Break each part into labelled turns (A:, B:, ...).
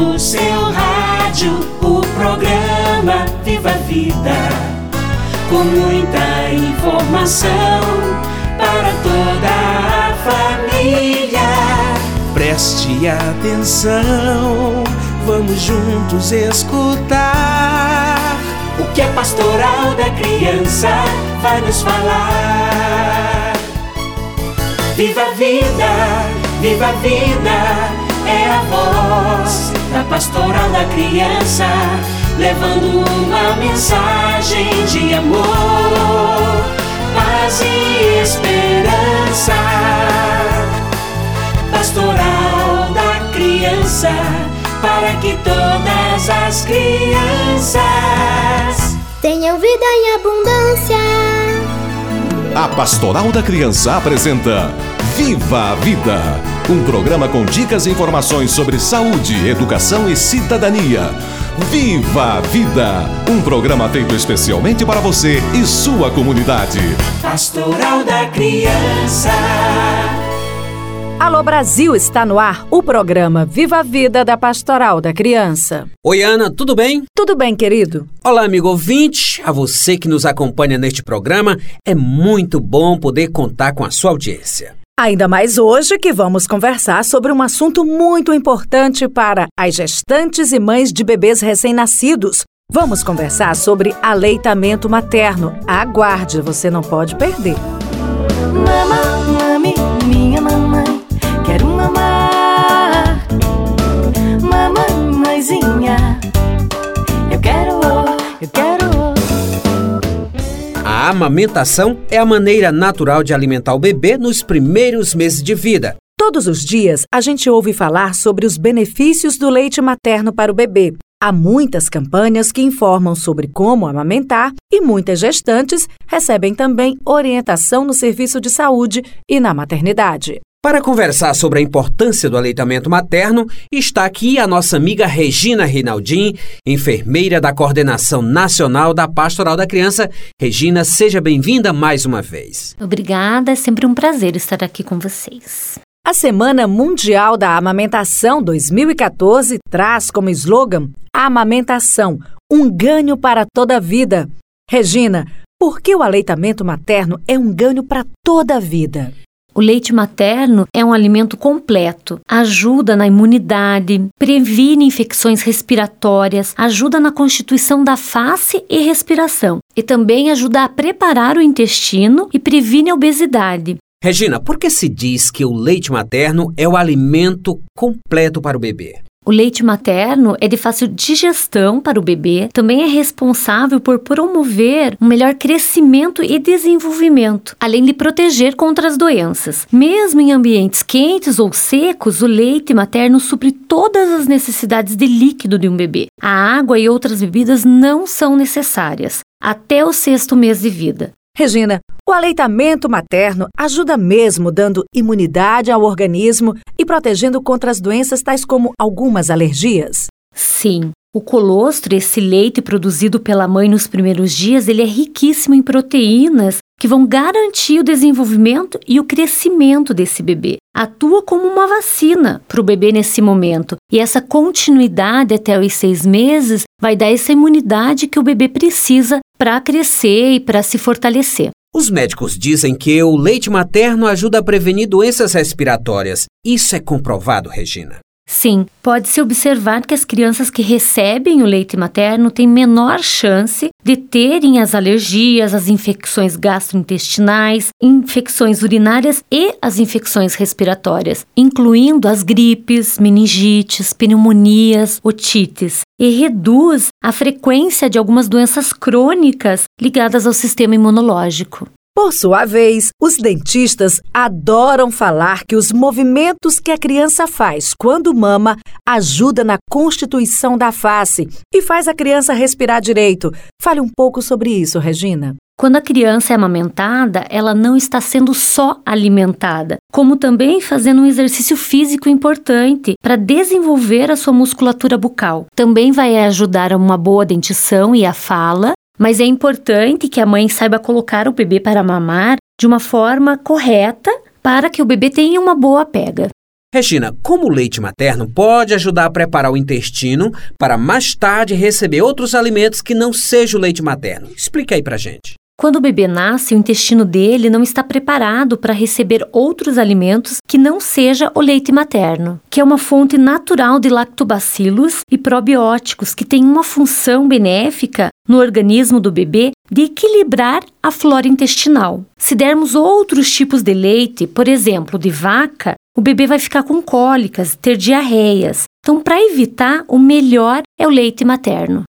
A: no seu rádio o programa Viva a Vida, com muita informação para toda a família.
B: Preste atenção, vamos juntos escutar
A: o que a Pastoral da Criança vai nos falar. Viva a vida, viva a vida, é a voz da Pastoral da Criança, levando uma mensagem de amor, paz e esperança. Pastoral da Criança, para que todas as crianças
C: tenham vida em abundância.
D: A Pastoral da Criança apresenta Viva a Vida, um programa com dicas e informações sobre saúde, educação e cidadania. Viva a Vida, um programa feito especialmente para você e sua comunidade.
A: Pastoral da Criança.
E: Alô Brasil, está no ar o programa Viva a Vida da Pastoral da Criança.
F: Oi Ana, tudo bem?
E: Tudo bem, querido?
F: Olá, amigo ouvinte, a você que nos acompanha neste programa, é muito bom poder contar com a sua audiência.
E: Ainda mais hoje que vamos conversar sobre um assunto muito importante para as gestantes e mães de bebês recém-nascidos. Vamos conversar sobre aleitamento materno. Aguarde, você não pode perder.
G: Mami, minha mamãe, quero mamar. Mamãezinha, eu quero.
F: A amamentação é a maneira natural de alimentar o bebê nos primeiros meses de vida.
E: Todos os dias, a gente ouve falar sobre os benefícios do leite materno para o bebê. Há muitas campanhas que informam sobre como amamentar e muitas gestantes recebem também orientação no serviço de saúde e na maternidade.
F: Para conversar sobre a importância do aleitamento materno, está aqui a nossa amiga Regina Rinaldim, enfermeira da Coordenação Nacional da Pastoral da Criança. Regina, seja bem-vinda mais uma vez.
H: Obrigada, é sempre um prazer estar aqui com vocês.
E: A Semana Mundial da Amamentação 2014 traz como slogan a amamentação, um ganho para toda a vida. Regina, por que o aleitamento materno é um ganho para toda a vida?
H: O leite materno é um alimento completo, ajuda na imunidade, previne infecções respiratórias, ajuda na constituição da face e respiração e também ajuda a preparar o intestino e previne a obesidade.
F: Regina, por que se diz que o leite materno é o alimento completo para o bebê?
H: O leite materno é de fácil digestão para o bebê, também é responsável por promover um melhor crescimento e desenvolvimento, além de proteger contra as doenças. Mesmo em ambientes quentes ou secos, o leite materno supre todas as necessidades de líquido de um bebê. A água e outras bebidas não são necessárias, até o 6º mês de vida.
E: Regina, o aleitamento materno ajuda mesmo dando imunidade ao organismo e protegendo contra as doenças tais como algumas alergias?
H: Sim. O colostro, esse leite produzido pela mãe nos primeiros dias, ele é riquíssimo em proteínas que vão garantir o desenvolvimento e o crescimento desse bebê. Atua como uma vacina para o bebê nesse momento. E essa continuidade até os 6 meses vai dar essa imunidade que o bebê precisa para crescer e para se fortalecer.
F: Os médicos dizem que o leite materno ajuda a prevenir doenças respiratórias. Isso é comprovado, Regina?
H: Sim, pode-se observar que as crianças que recebem o leite materno têm menor chance de terem as alergias, as infecções gastrointestinais, infecções urinárias e as infecções respiratórias, incluindo as gripes, meningites, pneumonias, otites, e reduz a frequência de algumas doenças crônicas ligadas ao sistema imunológico.
E: Por sua vez, os dentistas adoram falar que os movimentos que a criança faz quando mama ajuda na constituição da face e faz a criança respirar direito. Fale um pouco sobre isso, Regina.
H: Quando a criança é amamentada, ela não está sendo só alimentada, como também fazendo um exercício físico importante para desenvolver a sua musculatura bucal. Também vai ajudar a uma boa dentição e a fala, mas é importante que a mãe saiba colocar o bebê para mamar de uma forma correta para que o bebê tenha uma boa pega.
F: Regina, como o leite materno pode ajudar a preparar o intestino para mais tarde receber outros alimentos que não sejam o leite materno? Explica aí pra gente.
H: Quando o bebê nasce, o intestino dele não está preparado para receber outros alimentos que não seja o leite materno, que é uma fonte natural de lactobacilos e probióticos que tem uma função benéfica no organismo do bebê de equilibrar a flora intestinal. Se dermos outros tipos de leite, por exemplo, de vaca, o bebê vai ficar com cólicas, ter diarreias. Então, para evitar, o melhor é o leite materno.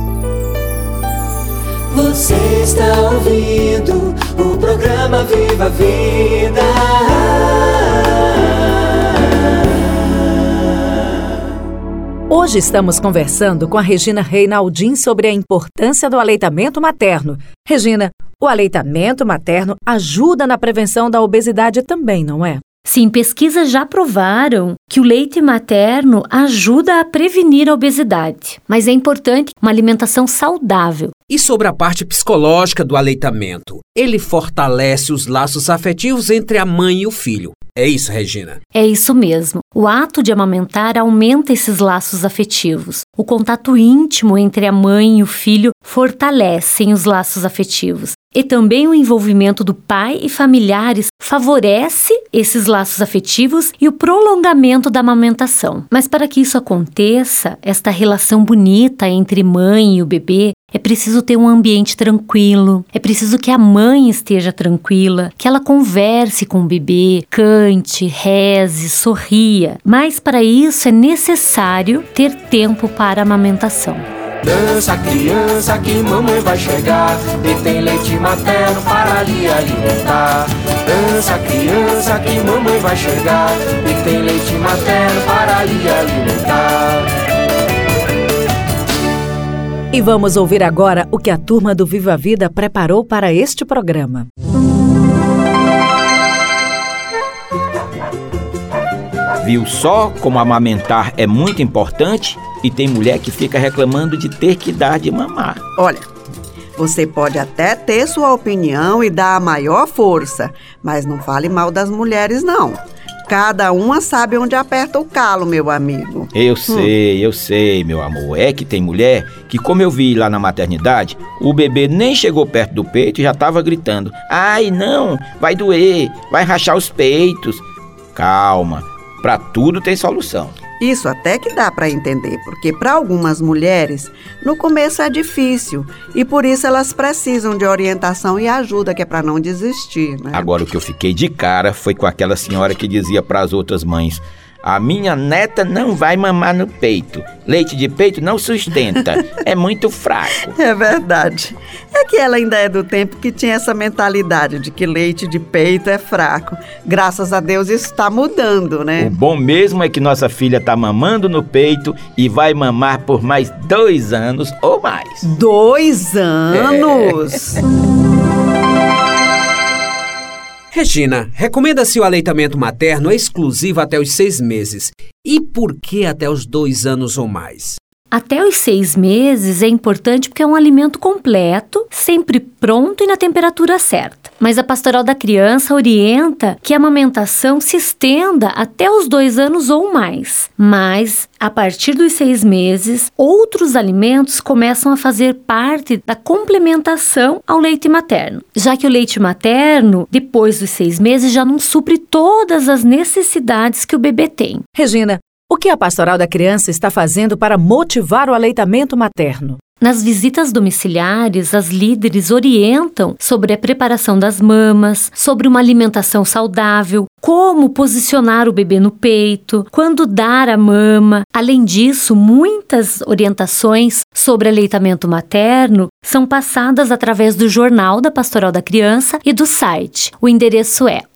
A: Você está ouvindo o programa Viva a Vida.
E: Hoje estamos conversando com a Regina Reinaldin sobre a importância do aleitamento materno. Regina, o aleitamento materno ajuda na prevenção da obesidade também, não é?
H: Sim, pesquisas já provaram que o leite materno ajuda a prevenir a obesidade, mas é importante uma alimentação saudável.
F: E sobre a parte psicológica do aleitamento, ele fortalece os laços afetivos entre a mãe e o filho. É isso, Regina?
H: É isso mesmo. O ato de amamentar aumenta esses laços afetivos. O contato íntimo entre a mãe e o filho fortalecem os laços afetivos. E também o envolvimento do pai e familiares favorece esses laços afetivos e o prolongamento da amamentação. Mas para que isso aconteça, esta relação bonita entre mãe e o bebê, é preciso ter um ambiente tranquilo, é preciso que a mãe esteja tranquila, que ela converse com o bebê, cante, reze, sorria. Mas para isso é necessário ter tempo para a amamentação.
A: Dança, criança, que mamãe vai chegar e tem leite materno para lhe alimentar. Dança, criança, que mamãe vai chegar e tem leite materno para lhe alimentar.
E: E vamos ouvir agora o que a turma do Viva a Vida preparou para este programa.
I: Viu só como amamentar é muito importante? E tem mulher que fica reclamando de ter que dar de mamar.
J: Olha, você pode até ter sua opinião e dar a maior força, mas não fale mal das mulheres, não. Cada uma sabe onde aperta o calo, meu amigo.
I: Eu sei, meu amor. É que tem mulher que, como eu vi lá na maternidade, o bebê nem chegou perto do peito e já estava gritando: ai, não, vai doer, vai rachar os peitos. Calma, pra tudo tem solução.
J: Isso até que dá para entender, porque para algumas mulheres, no começo é difícil e por isso elas precisam de orientação e ajuda, que é para não desistir, né?
I: Agora, o que eu fiquei de cara foi com aquela senhora que dizia para as outras mães: a minha neta não vai mamar no peito. Leite de peito não sustenta. É muito fraco.
J: É verdade. É que ela ainda é do tempo que tinha essa mentalidade de que leite de peito é fraco. Graças a Deus isso está mudando, né?
I: O bom mesmo é que nossa filha tá mamando no peito e vai mamar por mais 2 anos ou mais.
J: 2 anos?
F: Regina, recomenda-se o aleitamento materno exclusivo até os 6 meses. E por que até os 2 anos ou mais?
H: Até os 6 meses é importante porque é um alimento completo, sempre pronto e na temperatura certa. Mas a Pastoral da Criança orienta que a amamentação se estenda até os 2 anos ou mais. Mas, a partir dos 6 meses, outros alimentos começam a fazer parte da complementação ao leite materno. Já que o leite materno, depois dos 6 meses, já não supre todas as necessidades que o bebê tem.
E: Regina, o que a Pastoral da Criança está fazendo para motivar o aleitamento materno?
H: Nas visitas domiciliares, as líderes orientam sobre a preparação das mamas, sobre uma alimentação saudável, como posicionar o bebê no peito, quando dar a mama. Além disso, muitas orientações sobre aleitamento materno são passadas através do Jornal da Pastoral da Criança e do site. O endereço é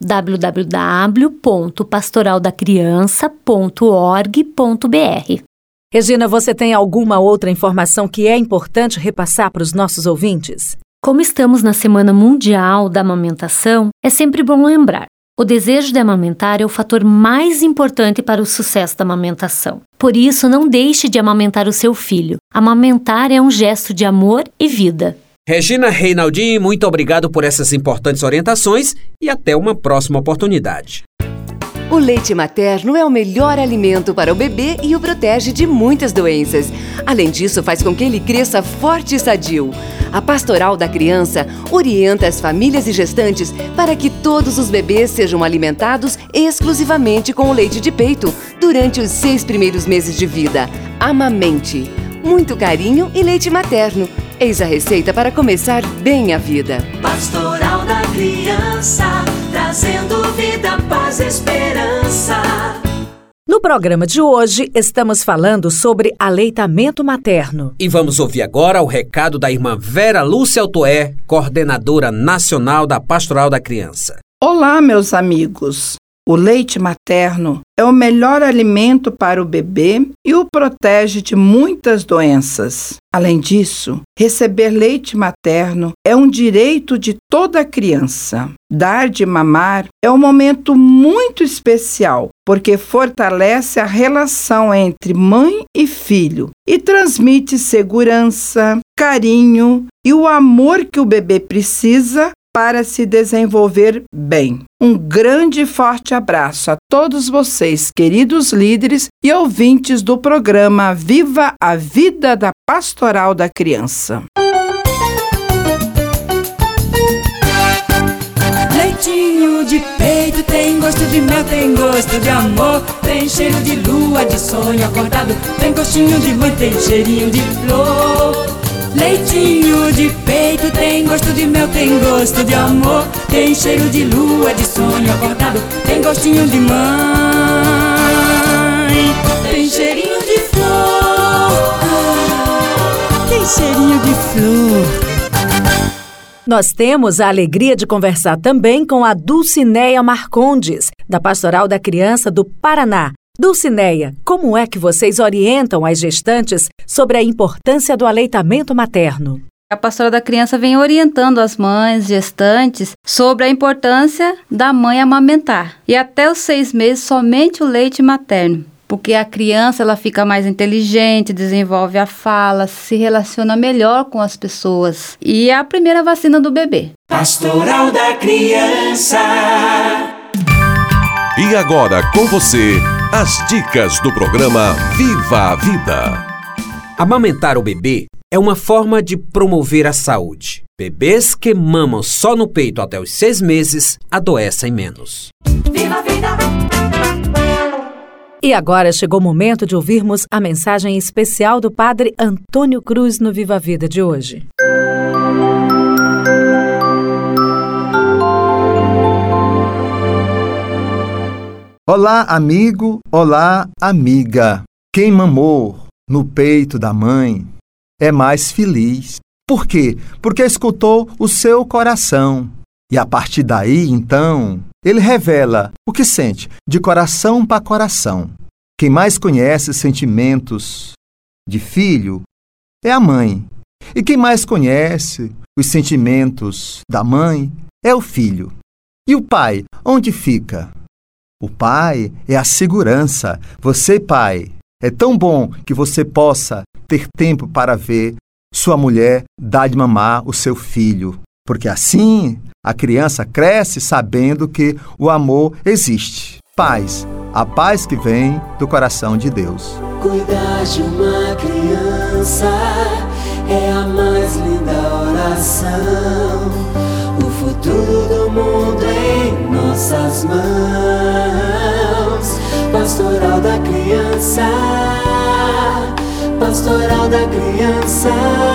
H: www.pastoraldacriança.org.br.
E: Regina, você tem alguma outra informação que é importante repassar para os nossos ouvintes?
H: Como estamos na Semana Mundial da Amamentação, é sempre bom lembrar: o desejo de amamentar é o fator mais importante para o sucesso da amamentação. Por isso, não deixe de amamentar o seu filho. Amamentar é um gesto de amor e vida.
F: Regina Reinaldin, muito obrigado por essas importantes orientações e até uma próxima oportunidade.
K: O leite materno é o melhor alimento para o bebê e o protege de muitas doenças. Além disso, faz com que ele cresça forte e sadio. A Pastoral da Criança orienta as famílias e gestantes para que todos os bebês sejam alimentados exclusivamente com o leite de peito durante os 6 primeiros meses de vida. Amamente. Muito carinho e leite materno. Eis a receita para começar bem a vida.
G: Pastoral da Criança, trazendo vida, paz e esperança.
E: No programa de hoje, estamos falando sobre aleitamento materno.
F: E vamos ouvir agora o recado da irmã Vera Lúcia Altoé, coordenadora nacional da Pastoral da Criança.
L: Olá, meus amigos. O leite materno é o melhor alimento para o bebê e o protege de muitas doenças. Além disso, receber leite materno é um direito de toda criança. Dar de mamar é um momento muito especial, porque fortalece a relação entre mãe e filho e transmite segurança, carinho e o amor que o bebê precisa para se desenvolver bem. Um grande e forte abraço a todos vocês, queridos líderes e ouvintes do programa Viva a Vida da Pastoral da Criança.
G: Leitinho de peito tem gosto de mel, tem gosto de amor, tem cheiro de lua, de sonho acordado, tem gostinho de mãe, tem cheirinho de flor. Leitinho de peito tem gosto de mel, tem gosto de amor, tem cheiro de lua, de sonho acordado, tem gostinho de mãe, tem cheirinho de flor, tem cheirinho de flor.
E: Nós temos a alegria de conversar também com a Dulcineia Marcondes, da Pastoral da Criança do Paraná. Dulcineia, como é que vocês orientam as gestantes sobre a importância do aleitamento materno?
M: A Pastoral da Criança vem orientando as mães gestantes sobre a importância da mãe amamentar. E até os 6 meses, somente o leite materno. Porque a criança ela fica mais inteligente, desenvolve a fala, se relaciona melhor com as pessoas. E é a primeira vacina do bebê.
G: Pastoral da Criança.
D: E agora com você, as dicas do programa Viva a Vida.
F: Amamentar o bebê é uma forma de promover a saúde. Bebês que mamam só no peito até os 6 meses adoecem menos.
G: Viva a Vida!
E: E agora chegou o momento de ouvirmos a mensagem especial do Padre Antônio Cruz no Viva a Vida de hoje.
N: Olá, amigo, olá, amiga. Quem mamou no peito da mãe é mais feliz. Por quê? Porque escutou o seu coração. E a partir daí, então, ele revela o que sente, de coração para coração. Quem mais conhece sentimentos de filho é a mãe. E quem mais conhece os sentimentos da mãe é o filho. E o pai, onde fica? O pai é a segurança. Você, pai, é tão bom que você possa ter tempo para ver sua mulher dar de mamar o seu filho. Porque assim a criança cresce sabendo que o amor existe. Paz, a paz que vem do coração de Deus.
G: Cuidar de uma criança é a mais linda oração. O futuro do mundo em nossas mãos. Pastoral da Criança, Pastoral da Criança.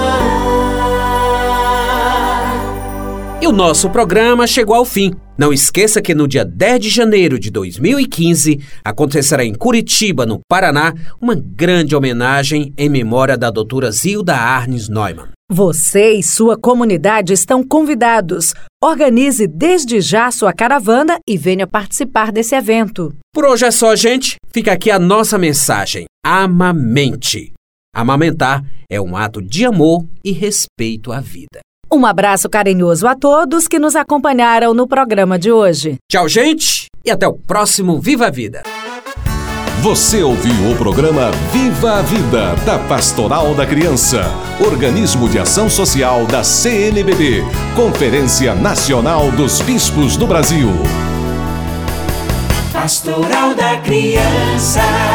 F: E o nosso programa chegou ao fim. Não esqueça que no dia 10 de janeiro de 2015 acontecerá em Curitiba, no Paraná, uma grande homenagem em memória da doutora Zilda Arnes Neumann.
E: Você e sua comunidade estão convidados. Organize desde já sua caravana e venha participar desse evento.
F: Por hoje é só, gente. Fica aqui a nossa mensagem. Amamente. Amamentar é um ato de amor e respeito à vida.
E: Um abraço carinhoso a todos que nos acompanharam no programa de hoje.
F: Tchau, gente, e até o próximo Viva a Vida.
D: Você ouviu o programa Viva a Vida, da Pastoral da Criança, organismo de ação social da CNBB, Conferência Nacional dos Bispos do Brasil.
B: Pastoral da Criança.